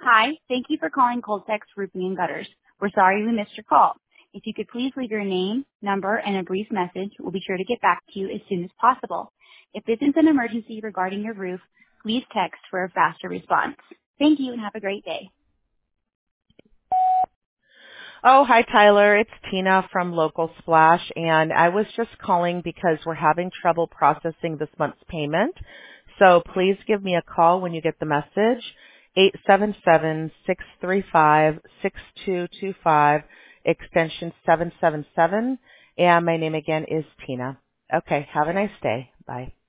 Hi, thank you for calling Coltex Roofing and Gutters. We're sorry we missed your call. If you could please leave your name, number, and a brief message, we'll be sure to get back to you as soon as possible. If this is an emergency regarding your roof, please text for a faster response. Thank you and have a great day. Oh, hi, Tyler. It's Tina from Local Splash, and I was just calling because we're having trouble processing this month's payment. So please give me a call when you get the message, 877-635-6225, extension 777, and my name again is Tina. Okay, have a nice day. Bye.